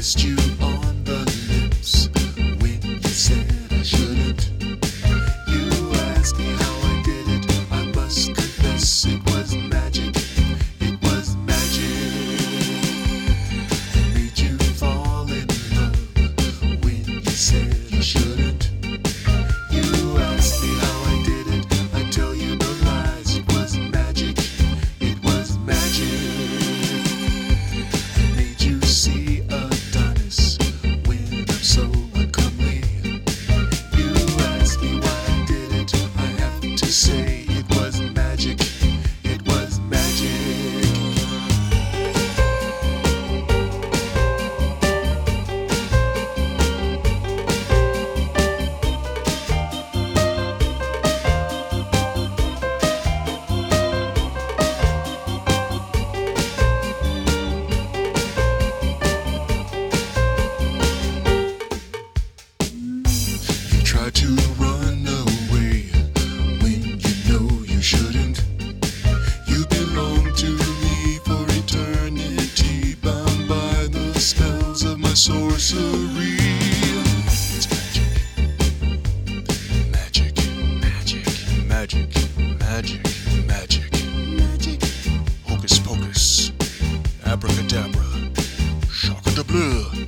kissed you on the lips when you said I shouldn't. You asked me how I did it. I must confess it was magic. It was magic. Made you fall in love when you said I shouldn't. You asked me how I did it. I tell you no lies. It was magic. It was magic. Made you see Adonis when I'm so uncomely. You asked me why I did it. I have to say it was magic. It was magic. Try to run away when you know you shouldn't. You belong to me for eternity, bound by the spells of my sorcery. It's magic, magic, magic, magic, magic, magic, magic. Hocus pocus, abracadabra, shockadabra.